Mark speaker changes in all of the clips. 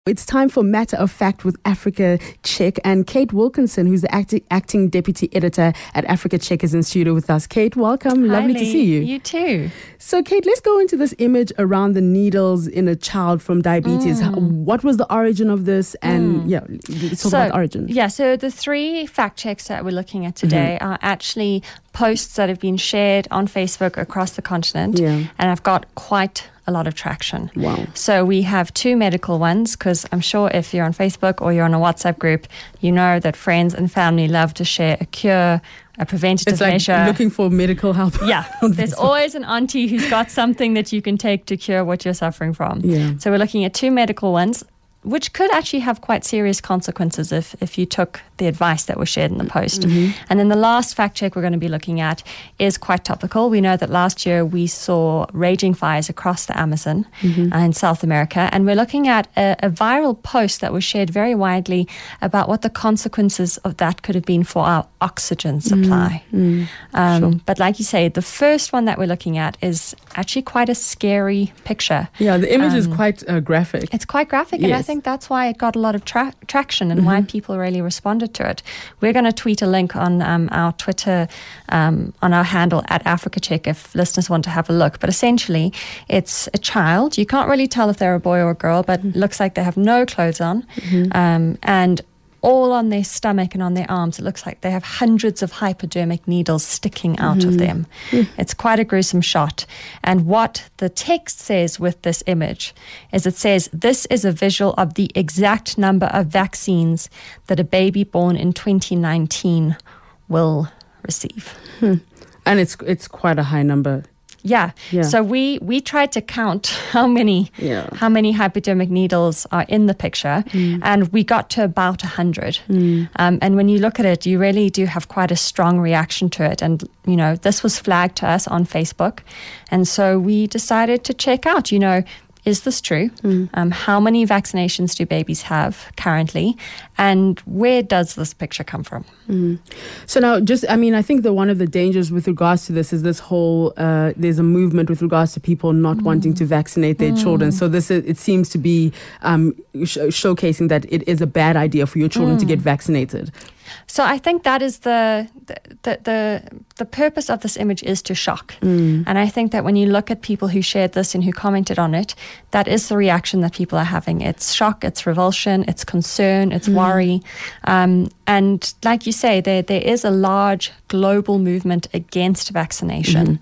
Speaker 1: It's time for Matter of Fact with Africa Check, and Kate Wilkinson, who's the acting deputy editor at Africa Check, is in studio with us. Kate, welcome.
Speaker 2: Hi,
Speaker 1: Lovely
Speaker 2: Lee.
Speaker 1: to see you.
Speaker 2: You too.
Speaker 1: So, Kate, let's go into this image around the needles in a child from diabetes. What was the origin of this? And let's talk about the origin.
Speaker 2: Yeah, so the three fact checks that we're looking at today are actually posts that have been shared on Facebook across the continent, and have got quite a lot of traction.
Speaker 1: Wow.
Speaker 2: So we have two medical ones, because I'm sure if you're on Facebook or you're on a WhatsApp group, you know that friends and family love to share a cure, a preventative measure.
Speaker 1: It's like looking for medical help.
Speaker 2: Yeah, there's always an auntie who's got something that you can take to cure what you're suffering from.
Speaker 1: Yeah.
Speaker 2: So we're looking at two medical ones, which could actually have quite serious consequences if you took the advice that was shared in the post. And then the last fact check we're going to be looking at is quite topical. We know that last year we saw raging fires across the Amazon in South America, and we're looking at a viral post that was shared very widely about what the consequences of that could have been for our oxygen supply. But like you say, the first one that we're looking at is actually quite a scary picture.
Speaker 1: Yeah, the image is quite graphic.
Speaker 2: It's quite graphic, and I think that's why it got a lot of traction and why people really responded to it. We're going to tweet a link on our Twitter, on our handle at Africa Check, if listeners want to have a look. But essentially, it's a child. You can't really tell if they're a boy or a girl, but it looks like they have no clothes on, and all on their stomach and on their arms, it looks like they have hundreds of hypodermic needles sticking out of them. It's quite a gruesome shot. And what the text says with this image is it says, "This is a visual of the exact number of vaccines that a baby born in 2019 will receive."
Speaker 1: And it's quite a high number.
Speaker 2: Yeah. So we tried to count how many hypodermic needles are in the picture, and we got to about 100. And when you look at it, you really do have quite a strong reaction to it. And this was flagged to us on Facebook, and so we decided to check out. Is this true? How many vaccinations do babies have currently? And where does this picture come from?
Speaker 1: So now, I think that one of the dangers with regards to this is this whole, there's a movement with regards to people not wanting to vaccinate their children. So it seems to be showcasing that it is a bad idea for your children to get vaccinated.
Speaker 2: So I think that is the purpose of this image is to shock. And I think that when you look at people who shared this and who commented on it, that is the reaction that people are having. It's shock, it's revulsion, it's concern, it's worry. And like you say, there is a large global movement against vaccination.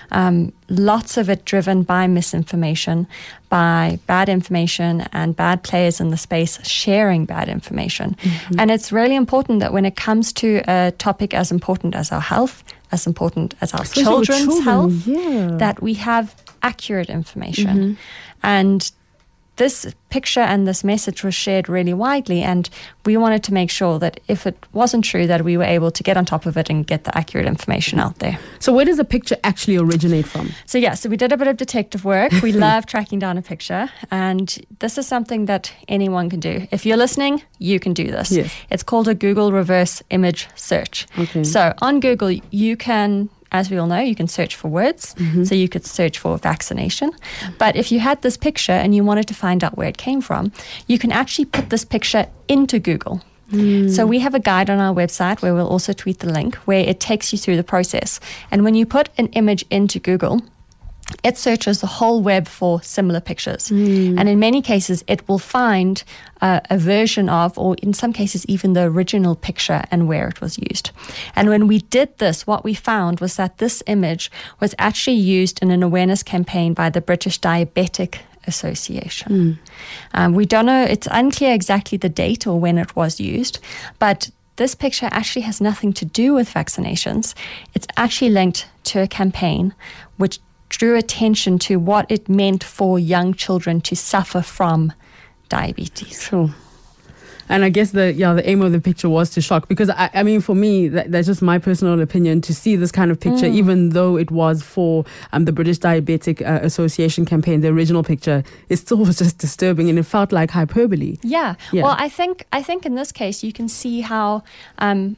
Speaker 2: Lots of it driven by misinformation, by bad information and bad players in the space sharing bad information. And it's really important that when it comes to a topic as important as our health, as important as our children's health, that we have accurate information. And this picture and this message was shared really widely, and we wanted to make sure that if it wasn't true, that we were able to get on top of it and get the accurate information out there.
Speaker 1: So where does the picture actually originate from?
Speaker 2: So we did a bit of detective work. We love tracking down a picture, and this is something that anyone can do. If you're listening, you can do this.
Speaker 1: Yes.
Speaker 2: It's called a Google reverse image search. So on Google, you can, as we all know, you can search for words. So you could search for vaccination. But if you had this picture and you wanted to find out where it came from, you can actually put this picture into Google. So we have a guide on our website where we'll also tweet the link, where it takes you through the process. And when you put an image into Google, it searches the whole web for similar pictures. And in many cases, it will find a version of, or in some cases, even the original picture and where it was used. And when we did this, what we found was that this image was actually used in an awareness campaign by the British Diabetic Association. We don't know, it's unclear exactly the date or when it was used, but this picture actually has nothing to do with vaccinations. It's actually linked to a campaign which drew attention to what it meant for young children to suffer from diabetes.
Speaker 1: Sure. And I guess the aim of the picture was to shock, because I mean, for me, that's just my personal opinion, to see this kind of picture, even though it was for the British Diabetic Association campaign, the original picture, it still was just disturbing, and it felt like hyperbole.
Speaker 2: Yeah. Well, I think in this case, you can see how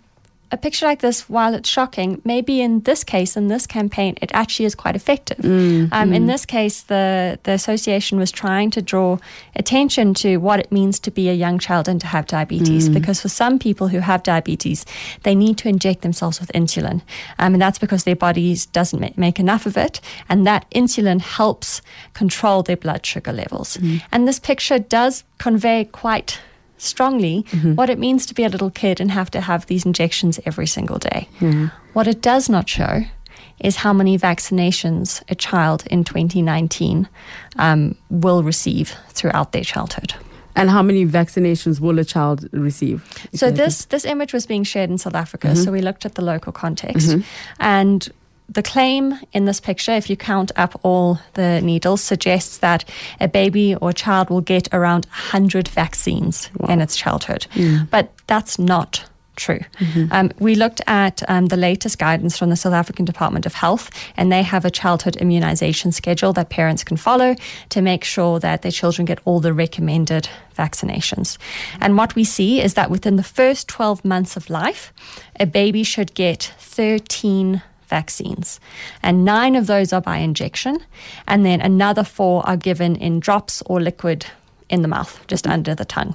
Speaker 2: a picture like this, while it's shocking, maybe in this case, in this campaign, it actually is quite effective. In this case, the association was trying to draw attention to what it means to be a young child and to have diabetes. Because for some people who have diabetes, they need to inject themselves with insulin. And that's because their bodies doesn't make enough of it. And that insulin helps control their blood sugar levels. And this picture does convey quite strongly what it means to be a little kid and have to have these injections every single day. What it does not show is how many vaccinations a child in 2019 will receive throughout their childhood.
Speaker 1: And how many vaccinations will a child receive?
Speaker 2: So this image was being shared in South Africa, so we looked at the local context. And the claim in this picture, if you count up all the needles, suggests that a baby or child will get around 100 vaccines in its childhood. But that's not true. We looked at the latest guidance from the South African Department of Health, and they have a childhood immunization schedule that parents can follow to make sure that their children get all the recommended vaccinations. And what we see is that within the first 12 months of life, a baby should get 13 vaccines, and 9 of those are by injection, and then another 4 are given in drops or liquid in the mouth, just under the tongue.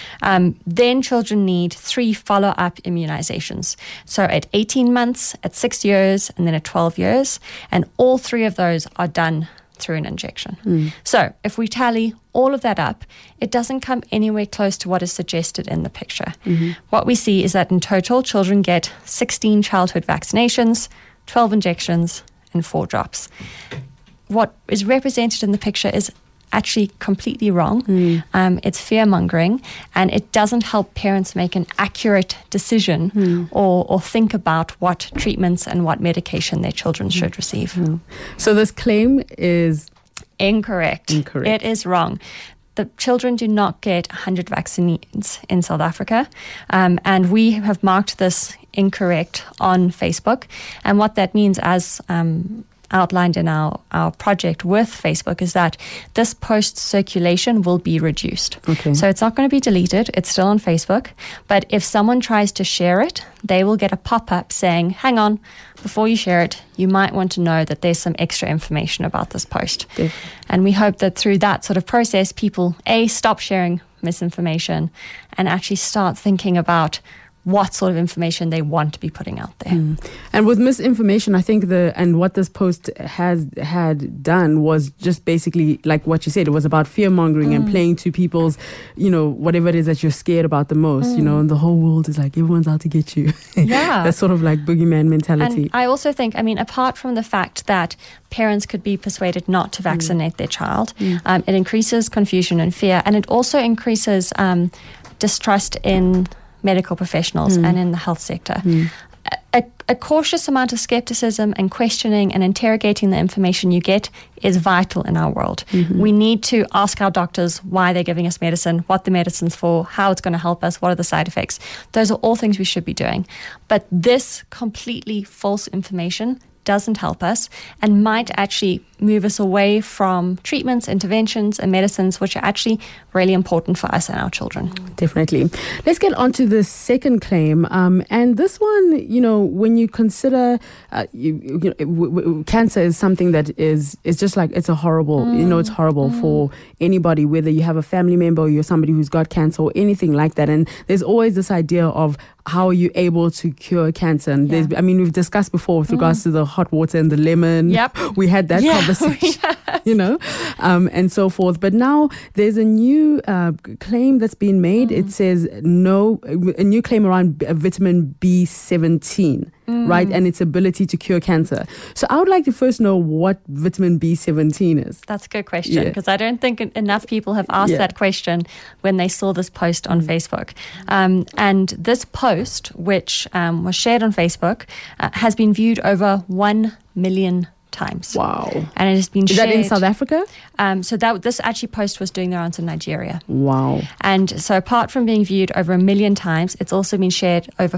Speaker 2: Then children need 3 follow-up immunizations. So at 18 months, at 6 years, and then at 12 years, and all 3 of those are done through an injection. So if we tally all of that up, it doesn't come anywhere close to what is suggested in the picture. What we see is that in total, children get 16 childhood vaccinations, 12 injections, and 4 drops. What is represented in the picture is actually completely wrong. It's fear-mongering, and it doesn't help parents make an accurate decision or think about what treatments and what medication their children should receive.
Speaker 1: So this claim is
Speaker 2: incorrect. It is wrong. The children do not get 100 vaccines in South Africa, and we have marked this incorrect on Facebook. And what that means, as outlined in our project with Facebook, is that this post circulation will be reduced. So it's not going to be deleted. It's still on Facebook. But if someone tries to share it, they will get a pop-up saying, hang on, before you share it, you might want to know that there's some extra information about this post. And we hope that through that sort of process, people, stop sharing misinformation and actually start thinking about what sort of information they want to be putting out there.
Speaker 1: And with misinformation, I think what this post had done was just basically, like what you said, it was about fear-mongering and playing to people's, whatever it is that you're scared about the most, and the whole world is like, everyone's out to get you. That's sort of like boogeyman mentality.
Speaker 2: And I also think, apart from the fact that parents could be persuaded not to vaccinate their child, it increases confusion and fear, and it also increases distrust in medical professionals and in the health sector. A cautious amount of skepticism and questioning and interrogating the information you get is vital in our world. We need to ask our doctors why they're giving us medicine, what the medicine's for, how it's going to help us, what are the side effects. Those are all things we should be doing. But this completely false information doesn't help us and might actually move us away from treatments, interventions, and medicines, which are actually really important for us and our children.
Speaker 1: Definitely. Let's get on to the second claim. And this one, when you consider cancer is something that is just like, it's a horrible, it's horrible for anybody, whether you have a family member or you're somebody who's got cancer or anything like that. And there's always this idea of how are you able to cure cancer? And we've discussed before with regards to the hot water and the lemon. We had that conversation, and so forth. But now there's a new claim that's been made. It says a new claim around vitamin B17. Right, and its ability to cure cancer. So I would like to first know what vitamin B17 is.
Speaker 2: That's a good question, because I don't think enough people have asked that question when they saw this post on Facebook. And this post, which was shared on Facebook, has been viewed over 1 million times.
Speaker 1: Wow.
Speaker 2: And it has been shared.
Speaker 1: Is that in South Africa?
Speaker 2: So this actually post was doing the rounds in Nigeria.
Speaker 1: Wow.
Speaker 2: And so apart from being viewed over 1 million times, it's also been shared over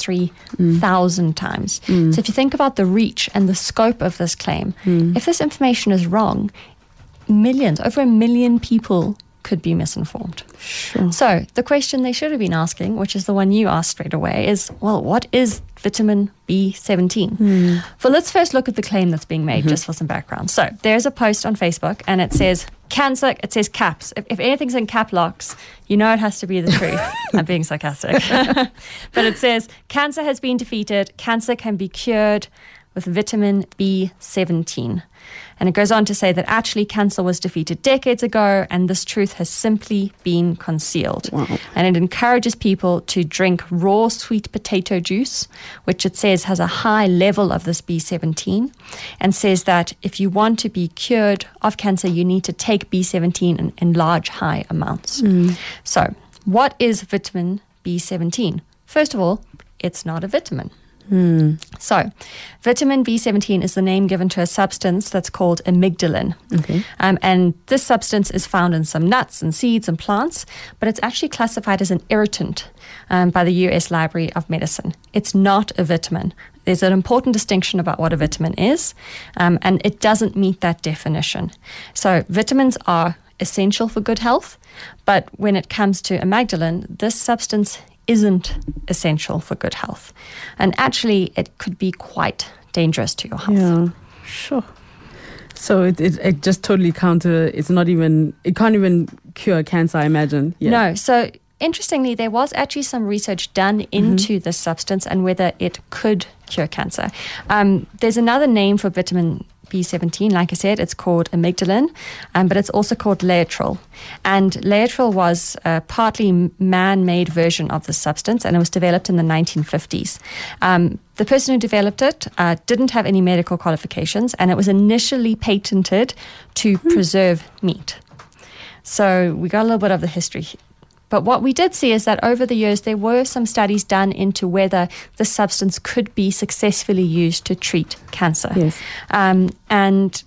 Speaker 2: 43,000 times. So if you think about the reach and the scope of this claim, if this information is wrong, over 1 million people could be misinformed.
Speaker 1: Sure.
Speaker 2: So the question they should have been asking, which is the one you asked straight away, is, well, what is vitamin B17? Well, let's first look at the claim that's being made, just for some background. So there's a post on Facebook and it says cancer, it says caps. If anything's in cap locks, you know it has to be the truth. I'm being sarcastic. But it says, cancer has been defeated. Cancer can be cured with vitamin B17. And it goes on to say that actually cancer was defeated decades ago and this truth has simply been concealed.
Speaker 1: Wow.
Speaker 2: And it encourages people to drink raw sweet potato juice, which it says has a high level of this B17, and says that if you want to be cured of cancer, you need to take B17 in large, high amounts. So what is vitamin B17? First of all, it's not a vitamin. So, vitamin B17 is the name given to a substance that's called amygdalin.
Speaker 1: Okay.
Speaker 2: And this substance is found in some nuts and seeds and plants, but it's actually classified as an irritant by the US Library of Medicine. It's not a vitamin. There's an important distinction about what a vitamin is, and it doesn't meet that definition. So, vitamins are essential for good health, but when it comes to amygdalin, this substance isn't essential for good health. And actually, it could be quite dangerous to your health.
Speaker 1: Yeah, sure. So it just totally it can't even cure cancer, I imagine. Yeah.
Speaker 2: No. So interestingly, there was actually some research done into this substance and whether it could cure cancer. There's another name for vitamin B17, like I said, it's called amygdalin, but it's also called Laetrile. And Laetrile was a partly man-made version of the substance, and it was developed in the 1950s. The person who developed it didn't have any medical qualifications, and it was initially patented to preserve meat. So we got a little bit of the history. But what we did see is that over the years, there were some studies done into whether the substance could be successfully used to treat cancer.
Speaker 1: Yes.
Speaker 2: And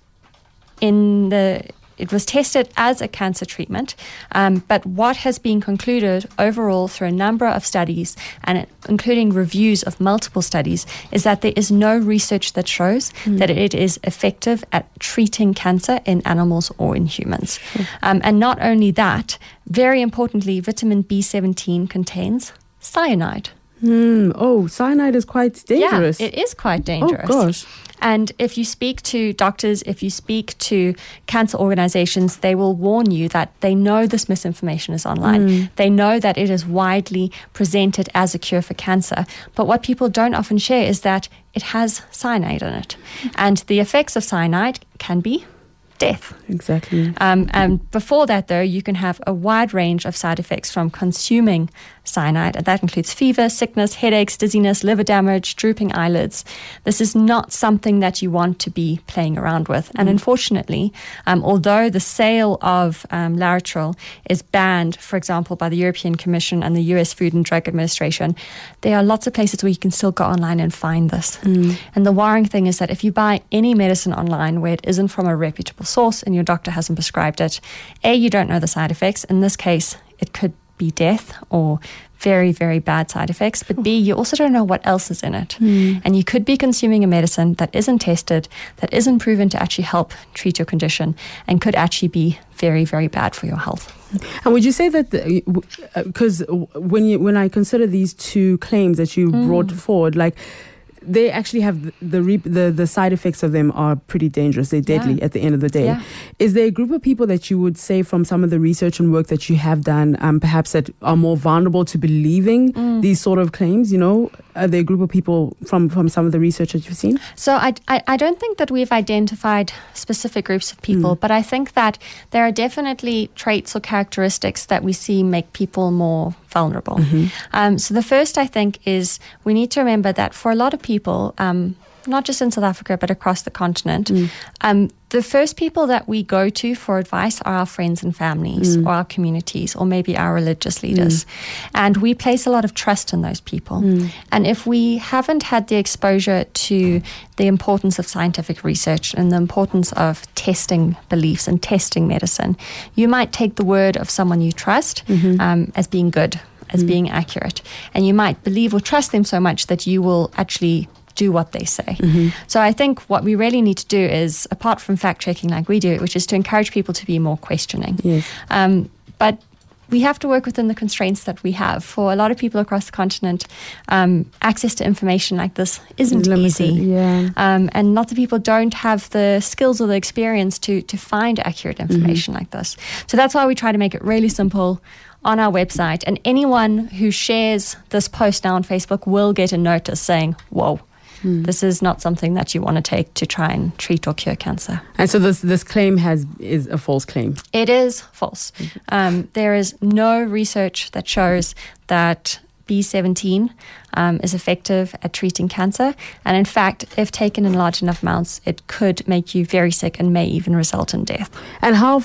Speaker 2: it was tested as a cancer treatment, but what has been concluded overall through a number of studies, and including reviews of multiple studies, is that there is no research that shows that it is effective at treating cancer in animals or in humans. And not only that, very importantly, vitamin B17 contains cyanide.
Speaker 1: Oh, cyanide is quite dangerous.
Speaker 2: Yeah, it is quite dangerous.
Speaker 1: Oh, gosh.
Speaker 2: And if you speak to doctors, if you speak to cancer organizations, they will warn you that they know this misinformation is online. They know that it is widely presented as a cure for cancer. But what people don't often share is that it has cyanide in it. And the effects of cyanide can be death.
Speaker 1: Exactly.
Speaker 2: And before that, though, you can have a wide range of side effects from consuming cyanide, and that includes fever, sickness, headaches, dizziness, liver damage, drooping eyelids. This is not something that you want to be playing around with. And unfortunately, although the sale of Laetrile is banned, for example, by the European Commission and the US Food and Drug Administration, there are lots of places where you can still go online and find this. And the worrying thing is that if you buy any medicine online where it isn't from a reputable source and your doctor hasn't prescribed it, A, you don't know the side effects. In this case, it could be death or very, very bad side effects. But B, you also don't know what else is in it. And you could be consuming a medicine that isn't tested, that isn't proven to actually help treat your condition, and could actually be very, very bad for your health.
Speaker 1: And would you say that, because when I consider these two claims that you brought forward, like, they actually have the side effects of them are pretty dangerous. They're deadly at the end of the day.
Speaker 2: Yeah.
Speaker 1: Is there a group of people that you would say from some of the research and work that you have done, perhaps that are more vulnerable to believing these sort of claims? You know, are there a group of people from some of the research that you've seen?
Speaker 2: So I don't think that we've identified specific groups of people, but I think that there are definitely traits or characteristics that we see make people more vulnerable. So the first, I think, is we need to remember that for a lot of people, not just in South Africa, but across the continent, the first people that we go to for advice are our friends and families or our communities or maybe our religious leaders. And we place a lot of trust in those people. And if we haven't had the exposure to the importance of scientific research and the importance of testing beliefs and testing medicine, you might take the word of someone you trust as being good, as being accurate. And you might believe or trust them so much that you will actually do what they say. So I think what we really need to do is, apart from fact-checking like we do, which is to encourage people to be more questioning.
Speaker 1: Yes.
Speaker 2: But we have to work within the constraints that we have. For a lot of people across the continent, access to information like this isn't easy.
Speaker 1: Yeah.
Speaker 2: And lots of people don't have the skills or the experience to find accurate information like this. So that's why we try to make it really simple on our website. And anyone who shares this post now on Facebook will get a notice saying, whoa, this is not something that you want to take to try and treat or cure cancer.
Speaker 1: And so this claim is a false claim?
Speaker 2: It is false. There is no research that shows that B17 is effective at treating cancer. And in fact, if taken in large enough amounts, it could make you very sick and may even result in death.
Speaker 1: And how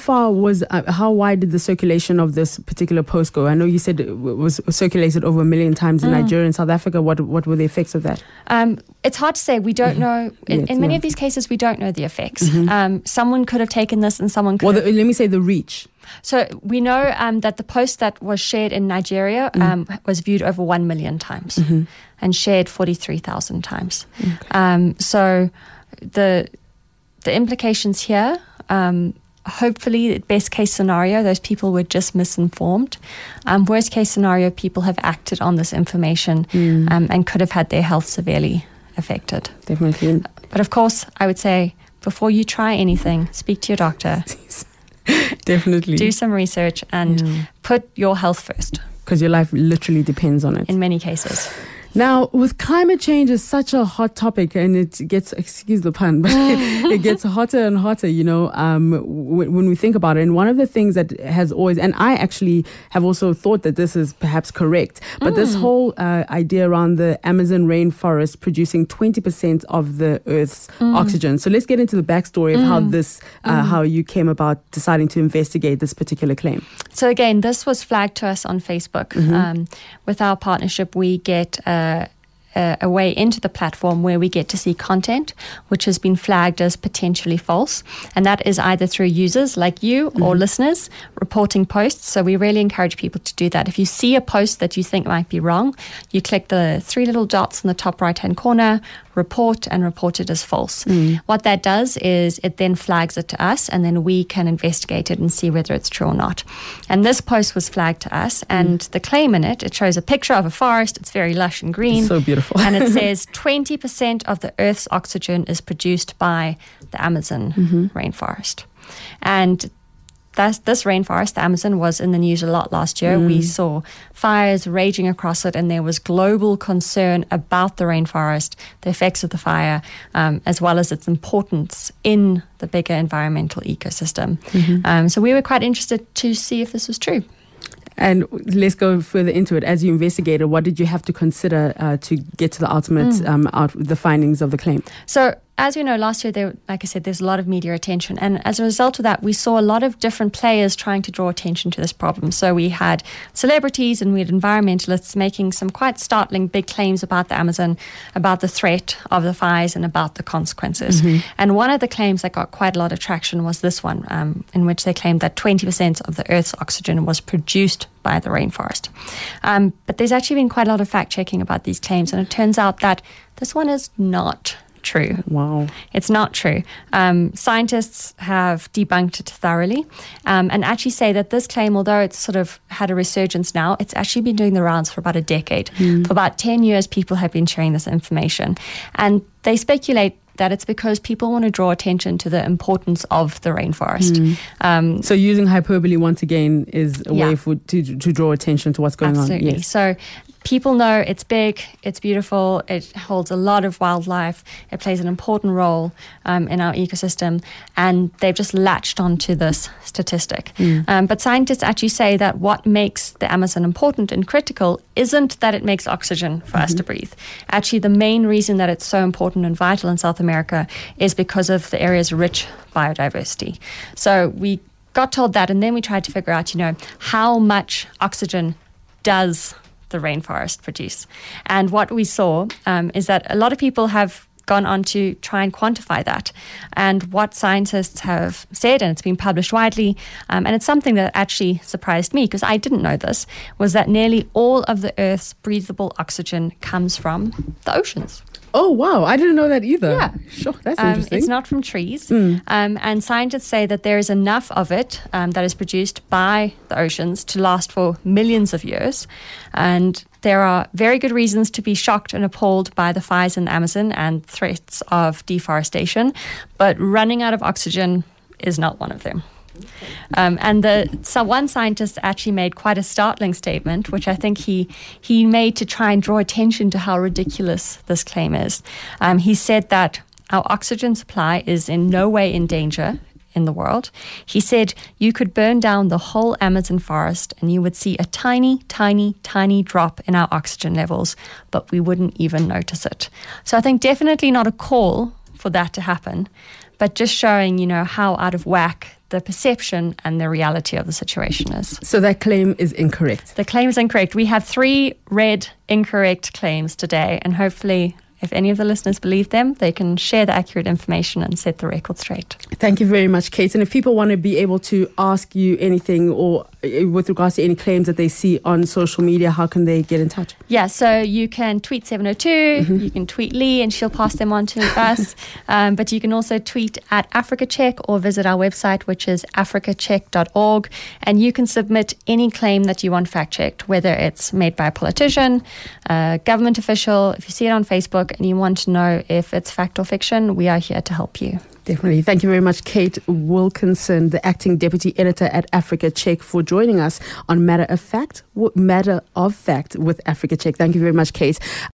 Speaker 1: wide did the circulation of this particular post go? I know you said it was circulated over 1 million times in Nigeria and South Africa. What were the effects of that?
Speaker 2: It's hard to say. We don't know. In many of these cases, we don't know the effects. Someone could have taken this and someone could
Speaker 1: let me say the reach.
Speaker 2: So we know that the post that was shared in Nigeria was viewed over 1 million times and shared 43,000 times. Okay. So the implications here, hopefully, best case scenario, those people were just misinformed. Worst case scenario, people have acted on this information and could have had their health severely affected.
Speaker 1: Definitely.
Speaker 2: But of course, I would say before you try anything, speak to your doctor.
Speaker 1: Definitely.
Speaker 2: Do some research and put your health first.
Speaker 1: Because your life literally depends on it.
Speaker 2: In many cases.
Speaker 1: Now, with climate change is such a hot topic, and it gets, excuse the pun, but it gets hotter and hotter, when we think about it. And one of the things that has always, and I actually have also thought that this is perhaps correct, but this whole idea around the Amazon rainforest producing 20% of the Earth's oxygen. So let's get into the backstory of how you came about deciding to investigate this particular claim.
Speaker 2: So again, this was flagged to us on Facebook. With our partnership, we get a way into the platform where we get to see content which has been flagged as potentially false. And that is either through users like you or listeners reporting posts. So we really encourage people to do that. If you see a post that you think might be wrong, you click the 3 little dots in the top right-hand corner, report, and report it as false. What that does is it then flags it to us, and then we can investigate it and see whether it's true or not. And this post was flagged to us, and the claim in it shows a picture of a forest. It's very lush and green.
Speaker 1: It's so beautiful.
Speaker 2: And it says 20% of the Earth's oxygen is produced by the Amazon rainforest. And this rainforest, the Amazon, was in the news a lot last year. We saw fires raging across it, and there was global concern about the rainforest, the effects of the fire, as well as its importance in the bigger environmental ecosystem. So we were quite interested to see if this was true.
Speaker 1: And let's go further into it. As you investigated, what did you have to consider to get to the ultimate, the findings of the claim?
Speaker 2: So, as we know, last year, like I said, there's a lot of media attention. And as a result of that, we saw a lot of different players trying to draw attention to this problem. So we had celebrities and we had environmentalists making some quite startling big claims about the Amazon, about the threat of the fires and about the consequences. And one of the claims that got quite a lot of traction was this one, in which they claimed that 20% of the Earth's oxygen was produced by the rainforest. But there's actually been quite a lot of fact-checking about these claims, and it turns out that this one is not true.
Speaker 1: Wow.
Speaker 2: It's not true. Scientists have debunked it thoroughly and actually say that this claim, although it's sort of had a resurgence now, it's actually been doing the rounds for about a decade. For about 10 years, people have been sharing this information. And they speculate that it's because people want to draw attention to the importance of the rainforest.
Speaker 1: So using hyperbole once again is a way to draw attention to what's going on.
Speaker 2: Absolutely. So people know it's big, it's beautiful, it holds a lot of wildlife, it plays an important role in our ecosystem, and they've just latched onto this statistic. But scientists actually say that what makes the Amazon important and critical isn't that it makes oxygen for us to breathe. Actually, the main reason that it's so important and vital in South America is because of the area's rich biodiversity. So we got told that, and then we tried to figure out, how much oxygen does the rainforest produce. And what we saw is that a lot of people have gone on to try and quantify that. And what scientists have said, and it's been published widely, and it's something that actually surprised me because I didn't know this, was that nearly all of the Earth's breathable oxygen comes from the oceans.
Speaker 1: Oh, wow. I didn't know that either.
Speaker 2: Yeah.
Speaker 1: Sure. That's interesting.
Speaker 2: It's not from trees. And scientists say that there is enough of it that is produced by the oceans to last for millions of years. And there are very good reasons to be shocked and appalled by the fires in the Amazon and threats of deforestation. But running out of oxygen is not one of them. One scientist actually made quite a startling statement, which I think he made to try and draw attention to how ridiculous this claim is. He said that our oxygen supply is in no way in danger in the world. He said you could burn down the whole Amazon forest and you would see a tiny, tiny, tiny drop in our oxygen levels, but we wouldn't even notice it. So I think definitely not a call for that to happen, but just showing, how out of whack the perception and the reality of the situation is.
Speaker 1: So that claim is incorrect.
Speaker 2: The claim is incorrect. We have 3 red incorrect claims today, and hopefully if any of the listeners believe them, they can share the accurate information and set the record straight.
Speaker 1: Thank you very much, Kate. And if people want to be able to ask you anything or with regards to any claims that they see on social media, how can they get in touch?
Speaker 2: Yeah, so you can tweet 702, you can tweet Lee and she'll pass them on to us. But you can also tweet at Africa Check or visit our website, which is africacheck.org. And you can submit any claim that you want fact-checked, whether it's made by a politician, a government official. If you see it on Facebook and you want to know if it's fact or fiction, we are here to help you.
Speaker 1: Definitely. Thank you very much, Kate Wilkinson, the acting deputy editor at Africa Check, for joining us on Matter of Fact with Africa Check. Thank you very much, Kate.